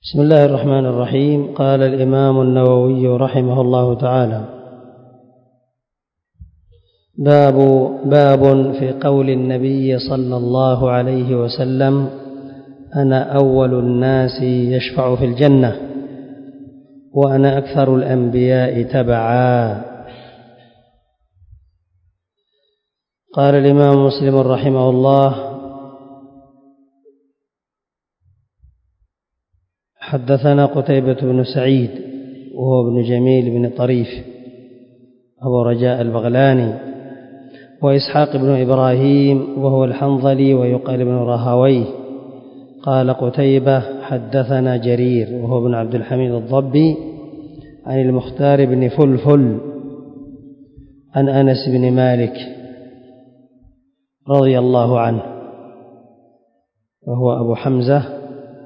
بسم الله الرحمن الرحيم. قال الإمام النووي رحمه الله تعالى: باب في قول النبي صلى الله عليه وسلم: أنا أول الناس يشفع في الجنة وأنا أكثر الأنبياء تبعا. قال الإمام مسلم رحمه الله: حدثنا قتيبة بن سعيد وهو ابن جميل بن طريف أبو رجاء البغلاني، وإسحاق بن إبراهيم وهو الحنظلي ويقال ابن راهويه. قال قتيبة: حدثنا جرير وهو ابن عبد الحميد الضبي عن المختار بن فلفل عن أنس بن مالك رضي الله عنه، وهو أبو حمزة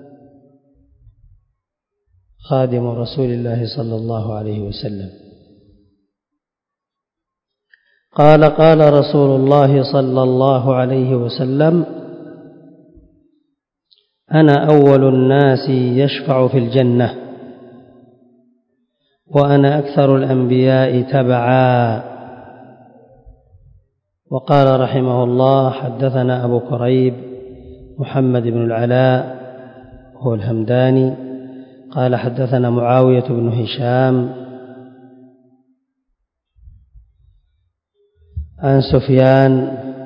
خادم رسول الله صلى الله عليه وسلم. قال: قال رسول الله صلى الله عليه وسلم: أنا أول الناس يشفع في الجنة وأنا أكثر الأنبياء تبعا. وقال رحمه الله: حدثنا أبو كريب محمد بن العلاء هو الهمداني قال: حدثنا معاوية بن هشام عن سفيان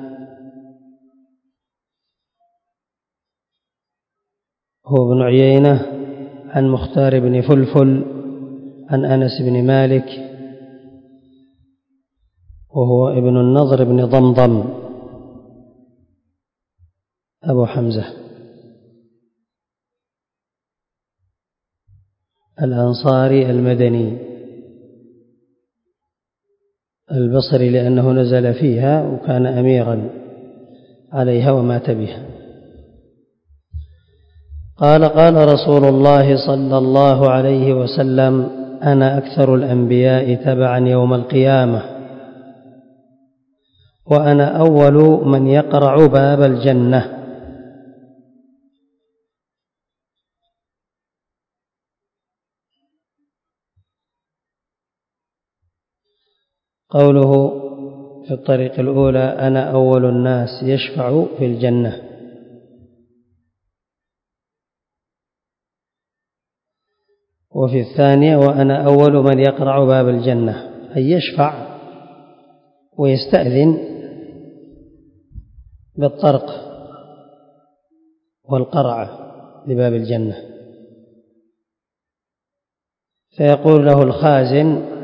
هو بن عيينة عن مختار بن فلفل عن أنس بن مالك وهو ابن النضر بن ضمضم أبو حمزة الأنصاري المدني البصري، لأنه نزل فيها وكان أميرا عليها ومات بها. قال: قال رسول الله صلى الله عليه وسلم: أنا أكثر الأنبياء تبعا يوم القيامة وأنا أول من يقرع باب الجنة. قوله في الطريق الأولى: أنا أول الناس يشفع في الجنة، وفي الثانية: وأنا أول من يقرع باب الجنة، أي يشفع ويستأذن بالطرق والقرع لباب الجنة، فيقول له الخازن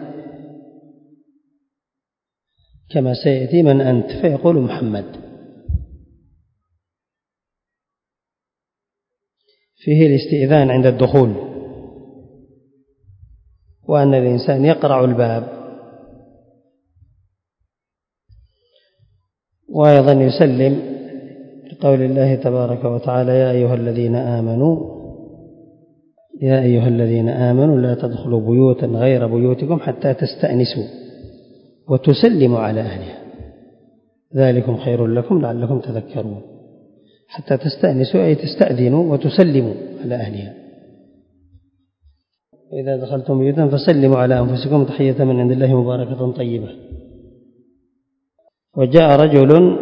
كما سيأتي: من أنت؟ فيقول: محمد. فيه الاستئذان عند الدخول، وأن الإنسان يقرع الباب، وأيضا يسلم لقول الله تبارك وتعالى: يا أيها الذين آمنوا لا تدخلوا بيوتا غير بيوتكم حتى تستأنسوا وتسلموا على أهلها ذلكم خير لكم لعلكم تذكرون. حتى تستأنسوا أي تستأذنوا وتسلموا على أهلها. وإذا دخلتم بيوتا فسلموا على أنفسكم تحية من عند الله مباركة طيبة. وجاء رجل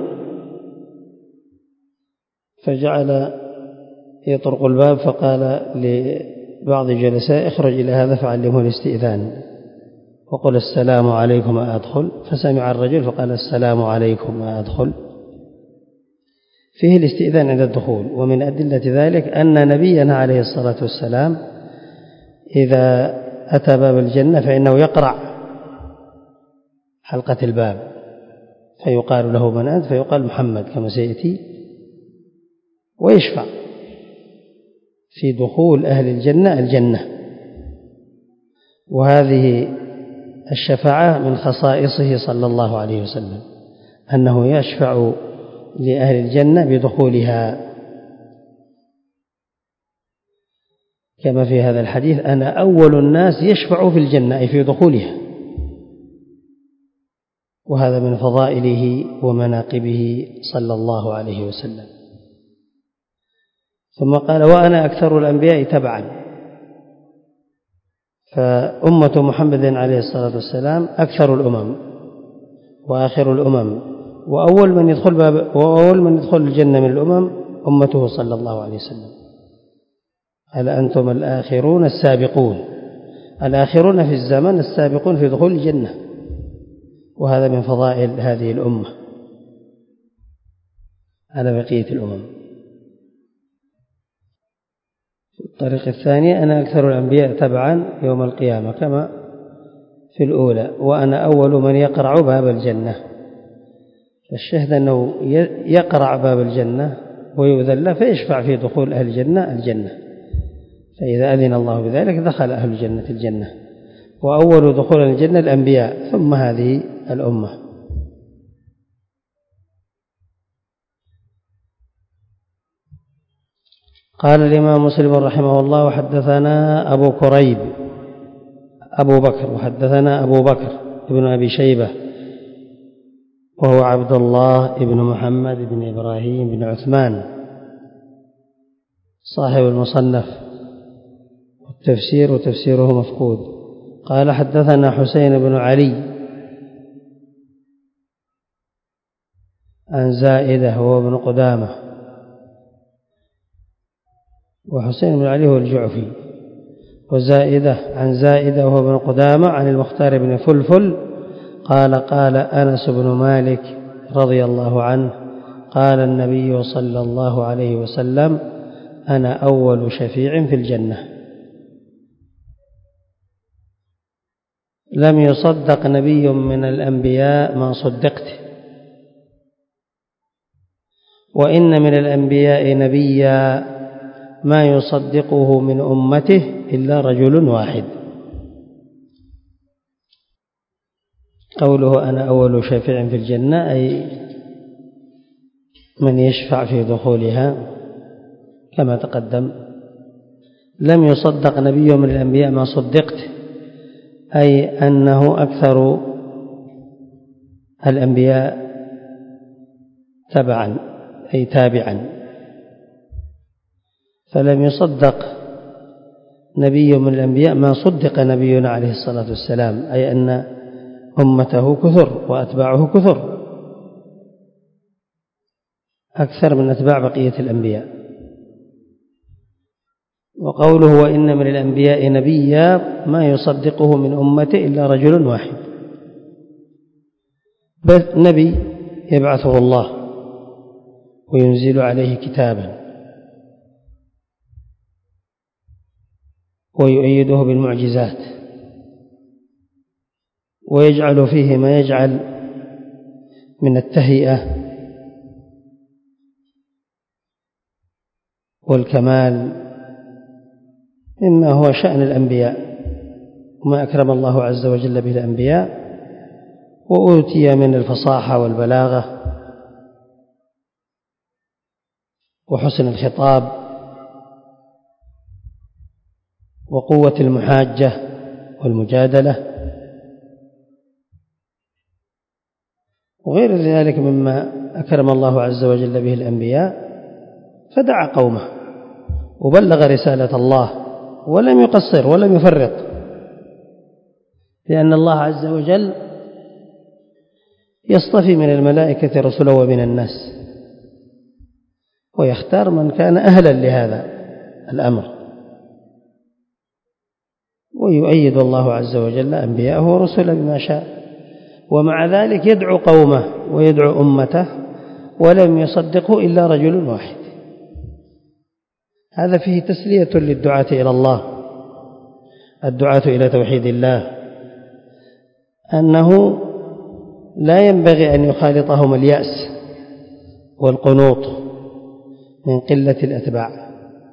فجعل يطرق الباب، فقال لبعض جلساء: اخرج إلى هذا فعلمه الاستئذان وقل: السلام عليكم أدخل. فسمع الرجل فقال: السلام عليكم أدخل. فيه الاستئذان عند الدخول. ومن أدلة ذلك أن نبينا عليه الصلاة والسلام إذا أتى باب الجنة فإنه يقرع حلقة الباب، فيقال له: من أنت؟ فيقال: محمد، كما سيأتي، ويشفع في دخول أهل الجنة. وهذه الشفاعة من خصائصه صلى الله عليه وسلم، أنه يشفع لأهل الجنة بدخولها، كما في هذا الحديث: أنا أول الناس يشفع في الجنة، أي في دخولها. وهذا من فضائله ومناقبه صلى الله عليه وسلم. ثم قال: وأنا أكثر الأنبياء تبعا، فأمة محمد عليه الصلاة والسلام أكثر الأمم وآخر الأمم، وأول من يدخل الجنة من الأمم أمته صلى الله عليه وسلم. قال أنتم الآخرون السابقون، الآخرون في الزمن السابقون في دخول الجنة، وهذا من فضائل هذه الأمة على بقية الأمم. الطريق الثاني أنا أكثر الأنبياء تبعا يوم القيامة كما في الأولى، وأنا أول من يقرع باب الجنة. فالشهد أنه يقرع باب الجنة ويؤذن له فيشفع في دخول أهل الجنة، فإذا أذن الله بذلك دخل أهل الجنة الجنة، وأول دخول الجنة الأنبياء ثم هذه الأمة. قال الإمام مسلم رحمه الله وحدثنا أبو كريب أبو بكر، وحدثنا أبو بكر ابن أبي شيبة وهو عبد الله ابن محمد بن إبراهيم بن عثمان صاحب المصنف والتفسير وتفسيره مفقود. قال حدثنا حسين بن علي عن زائدة وهو ابن قدامة، وحسين بن علي هو الجعفي، وزائدة عن زائدة وهو ابن قدامة عن المختار بن فلفل قال قال أنس بن مالك رضي الله عنه قال النبي صلى الله عليه وسلم أنا أول شفيع في الجنة. لم يصدق نبي من الأنبياء ما صدقت، وإن من الأنبياء نبيا ما يصدقه من أمته إلا رجل واحد. قوله أنا أول شافع في الجنة أي من يشفع في دخولها كما تقدم. لم يصدق نبي من الأنبياء ما صدقت أي أنه أكثر الأنبياء تبعا أي تابعا، فلم يصدق نبي من الأنبياء ما صدق نبينا عليه الصلاة والسلام، أي أن أمته كثر وأتباعه كثر أكثر من أتباع بقية الأنبياء. وقوله وإن من الأنبياء نبيا ما يصدقه من أمته إلا رجل واحد، بل نبي يبعثه الله وينزل عليه كتابا ويؤيده بالمعجزات ويجعل فيه ما يجعل من التهيئة والكمال مما هو شأن الأنبياء وما أكرم الله عز وجل به الأنبياء، وأوتي من الفصاحة والبلاغة وحسن الخطاب وقوة المحاجة والمجادلة وغير ذلك مما أكرم الله عز وجل به الأنبياء. فدعا قومه وبلغ رسالة الله ولم يقصر ولم يفرط، لأن الله عز وجل يصطفي من الملائكة رسلا ومن الناس، ويختار من كان أهلا لهذا الأمر، ويؤيد الله عز وجل أنبياءه ورسله بما شاء. ومع ذلك يدعو قومه ويدعو أمته ولم يصدقه إلا رجل واحد. هذا فيه تسلية للدعاة إلى الله، الدعاة إلى توحيد الله، أنه لا ينبغي أن يخالطهم اليأس والقنوط من قلة الأتباع،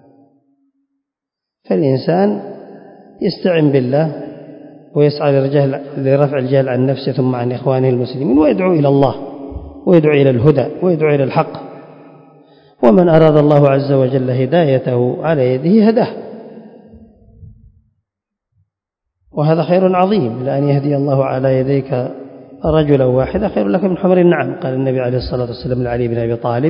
فالإنسان يستعن بالله ويسعى لرفع الجهل عن نفسه ثم عن إخوانه المسلمين، ويدعو إلى الله ويدعو إلى الهدى ويدعو إلى الحق، ومن أراد الله عز وجل هدايته على يده هداه، وهذا خير عظيم، لأن يهدي الله على يديك رجلا واحدا خير لك من حمر النعم. قال النبي عليه الصلاة والسلام لعلي بن أبي طالب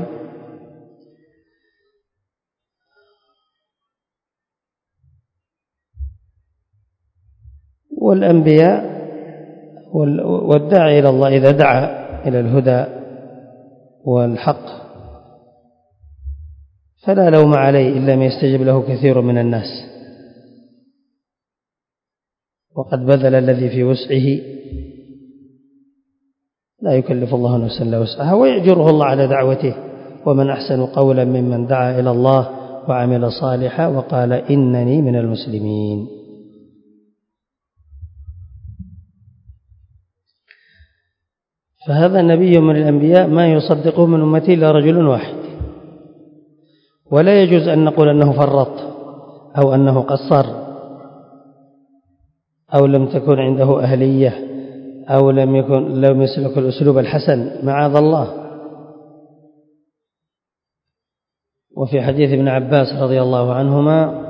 والأنبياء والداعي إلى الله إذا دعا إلى الهدى والحق فلا لوم عليه إلا ما يستجب له كثير من الناس، وقد بذل الذي في وسعه، لا يكلف الله نفسا إلا وسعها، ويأجره الله على دعوته. ومن أحسن قولا ممن دعا إلى الله وعمل صالحا وقال إنني من المسلمين. فهذا نبي من الأنبياء ما يصدقه من أمته إلا رجل واحد، ولا يجوز أن نقول أنه فرط أو أنه قصر أو لم تكن عنده أهلية أو لم يسلك الأسلوب الحسن، معاذ الله. وفي حديث ابن عباس رضي الله عنهما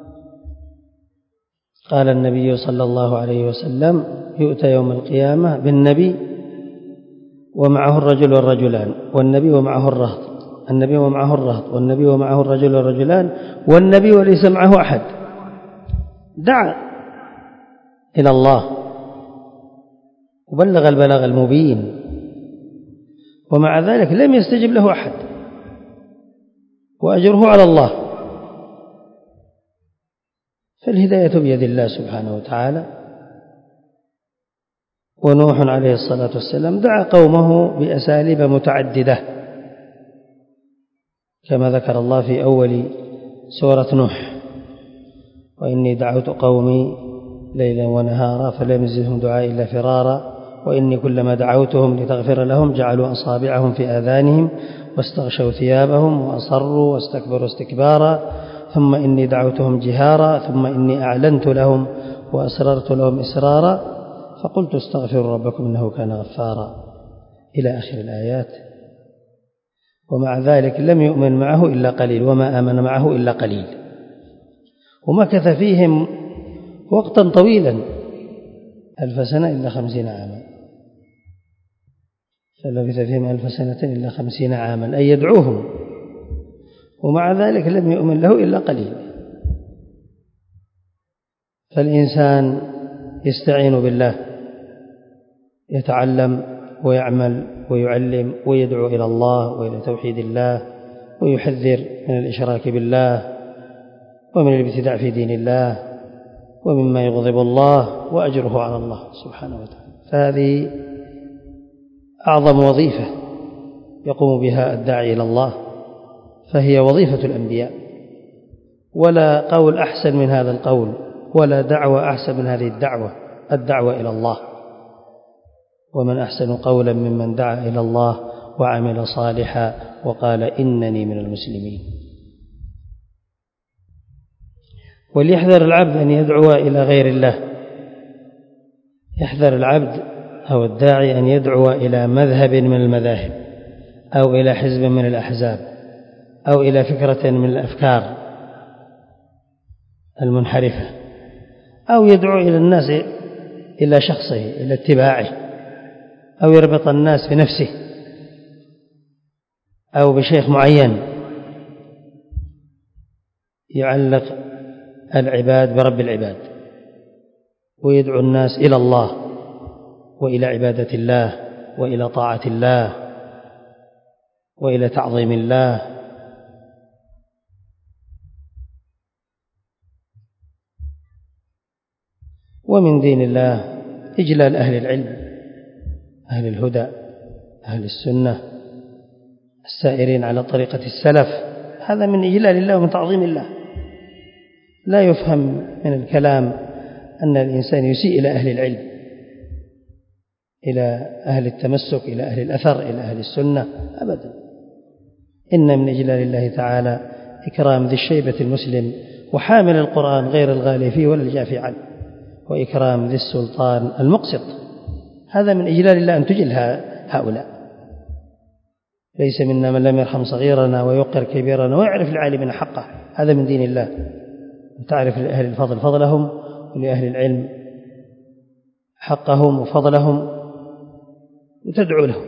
قال النبي صلى الله عليه وسلم: يؤتى يوم القيامة بالنبي ومعه الرجل والرجلان، والنبي ومعه الرهط، النبي ومعه الرهط، والنبي ومعه الرجل والرجلان، والنبي وليس معه أحد، دعا إلى الله وبلغ البلاغ المبين، ومع ذلك لم يستجب له أحد، وأجره على الله. فالهداية بيد الله سبحانه وتعالى. ونوح عليه الصلاة والسلام دعا قومه بأساليب متعددة كما ذكر الله في أول سورة نوح: وإني دعوت قومي ليلا ونهارا فلم يزدهم دعائي إلا فرارا، وإني كلما دعوتهم لتغفر لهم جعلوا أصابعهم في آذانهم واستغشوا ثيابهم وأصروا واستكبروا استكبارا، ثم إني دعوتهم جهارا، ثم إني أعلنت لهم وأسررت لهم إسرارا، فقلت استغفروا ربكم إنه كان غفارا، إلى آخر الآيات. ومع ذلك لم يؤمن معه إلا قليل، وما آمن معه إلا قليل، ومكث فيهم وقتا طويلا 1000 سنة إلا 50 عاما، فلبث فيهم 1000 سنة إلا 50 عاما، أي يدعوهم، ومع ذلك لم يؤمن له إلا قليل. فالإنسان يستعين بالله، يتعلم ويعمل ويعلم ويدعو إلى الله وإلى توحيد الله، ويحذر من الإشراك بالله ومن الابتداع في دين الله ومما يغضب الله، وأجره على الله سبحانه وتعالى. فهذه أعظم وظيفة يقوم بها الداعي إلى الله، فهي وظيفة الأنبياء، ولا قول أحسن من هذا القول، ولا دعوة أحسن من هذه الدعوة إلى الله. ومن أحسن قولا ممن دعا إلى الله وعمل صالحا وقال إنني من المسلمين. وليحذر العبد أن يدعو إلى غير الله، يحذر العبد أو الداعي أن يدعو إلى مذهب من المذاهب، أو إلى حزب من الأحزاب، أو إلى فكرة من الأفكار المنحرفة، أو يدعو إلى الناس إلى شخصه، إلى اتباعه، أو يربط الناس بنفسه أو بشيخ معين، يعلق العباد برب العباد، ويدعو الناس إلى الله وإلى عبادة الله وإلى طاعة الله وإلى تعظيم الله. ومن دين الله إجلال أهل العلم، أهل الهدى، أهل السنة، السائرين على طريقة السلف، هذا من إجلال الله ومن تعظيم الله. لا يفهم من الكلام أن الإنسان يسيء إلى أهل العلم، إلى أهل التمسك، إلى أهل الأثر، إلى أهل السنة، أبدا. إن من إجلال الله تعالى إكرام ذي الشيبة المسلم وحامل القرآن غير الغالي فيه ولا الجافي عنه، وإكرام ذي السلطان المقسط، هذا من إجلال الله أن تجل هؤلاء. ليس منا من لم يرحم صغيرنا ويوقر كبيرنا ويعرف العالمين حقه، هذا من دين الله. تعرف لأهل الفضل فضلهم، ولأهل العلم حقهم وفضلهم، وتدعو لهم.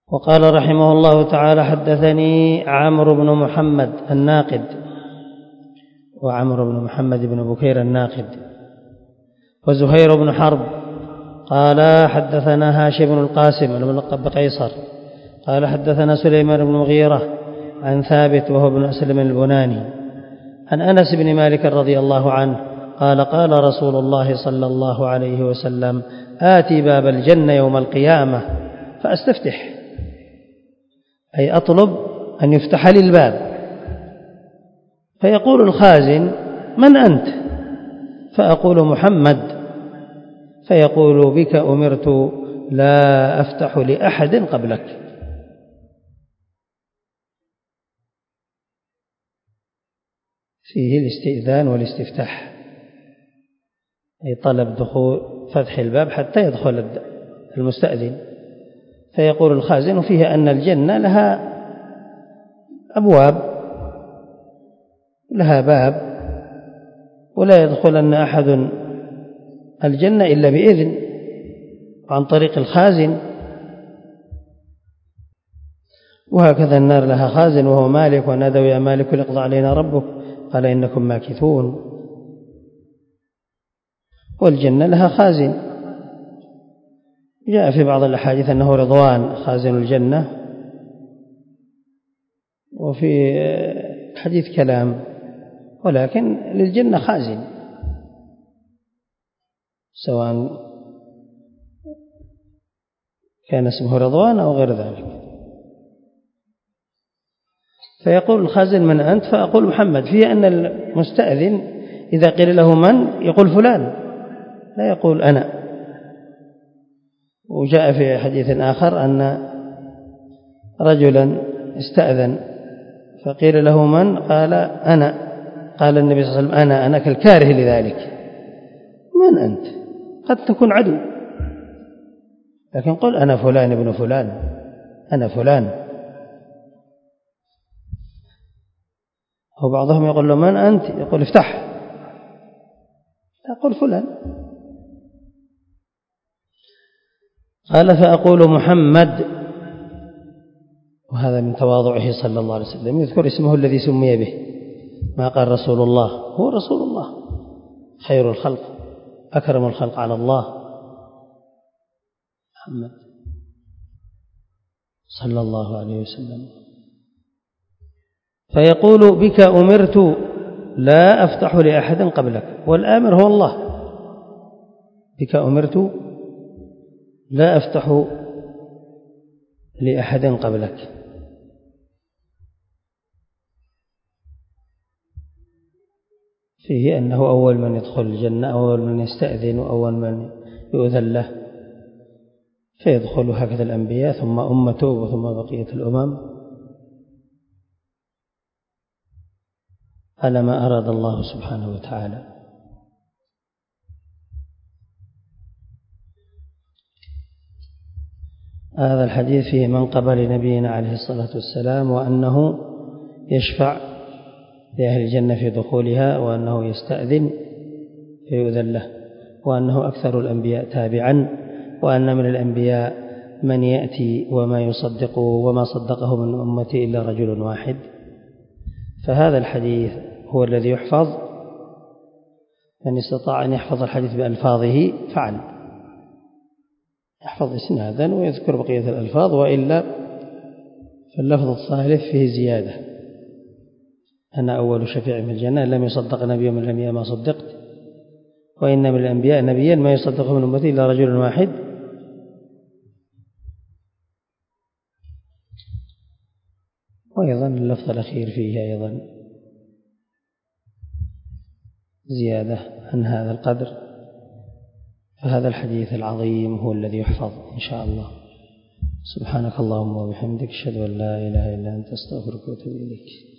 وقال رحمه الله تعالى: حدثني عمرو بن محمد الناقد، وعمرو بن محمد بن بكير الناقد، وزهير بن حرب قال حدثنا هاشم بن القاسم الملقب بقيصر قال حدثنا سليمان بن مغيرة عن ثابت وهو ابن أسلم البناني عن أنس بن مالك رضي الله عنه قال: قال رسول الله صلى الله عليه وسلم: آتي باب الجنة يوم القيامة فأستفتح، أي أطلب أن يفتح لي الباب، فيقول الخازن: من أنت؟ فأقول: محمد. فيقول: بك أمرت لا أفتح لأحد قبلك. فيه الاستئذان والاستفتاح، أي طلب دخول فتح الباب حتى يدخل المستأذن. فيقول الخازن فيه أن الجنة لها أبواب، لها باب، ولا يدخلن أحد الجنة إلا بإذن عن طريق الخازن. وهكذا النار لها خازن وهو مالك، ونادوا: يا مالك ليقضى علينا ربك، قال: إنكم ماكثون. والجنة لها خازن، جاء في بعض الأحاديث أنه رضوان خازن الجنة، وفي حديث كلام، ولكن للجنة خازن سواء كان اسمه رضوان أو غير ذلك. فيقول الخازن: من أنت؟ فأقول: محمد. فيه أن المستأذن إذا قيل له من يقول فلان، لا يقول أنا. وجاء في حديث آخر أن رجلا استأذن فقيل له من؟ قال: أنا. قال النبي صلى الله عليه وسلم: أنا كالكاره لذلك. من أنت؟ قد تكون عدو، لكن قل: أنا فلان ابن فلان، أنا فلان. أو بعضهم يقول له: من أنت؟ يقول: افتح. يقول: فلان. قال: فأقول: محمد. وهذا من تواضعه صلى الله عليه وسلم، يذكر اسمه الذي سمي به، ما قال رسول الله، هو رسول الله خير الخلق أكرم الخلق على الله، محمد صلى الله عليه وسلم. فيقول: بك أمرت لا أفتح لأحد قبلك، والآمر هو الله. بك أمرت لا أفتح لأحد قبلك. فيه أنه أول من يدخل الجنة، أول من يستأذن، وأول من يؤذن له، فيدخل هكذا الأنبياء، ثم أمته، وثم بقية الأمم، على ما أراد الله سبحانه وتعالى. هذا الحديث فيه منقبة لنبينا عليه الصلاة والسلام، وأنه يشفع لأهل الجنة في دخولها، وأنه يستأذن فيؤذن له، وأنه أكثر الأنبياء تابعا، وأن من الأنبياء من يأتي وما يصدقه وما صدقه من أمته إلا رجل واحد. فهذا الحديث هو الذي يحفظ، من استطاع أن يحفظ الحديث بألفاظه فعل، يحفظ إسنادا ويذكر بقية الألفاظ، وإلا فاللفظ الثالث فيه زيادة: أنا أول شفيع في الجنة، لم يصدق نبي من الأنبياء ما صدقت، وإن من الأنبياء نبيا ما يصدقه من أمتي إلا رجل واحد. وأيضا اللفظ الأخير فيه أيضا زيادة عن هذا القدر. فهذا الحديث العظيم هو الذي يحفظ إن شاء الله. سبحانك اللهم وبحمدك، أشهد أن لا إله إلا أنت، أستغفرك وأتوب إليك.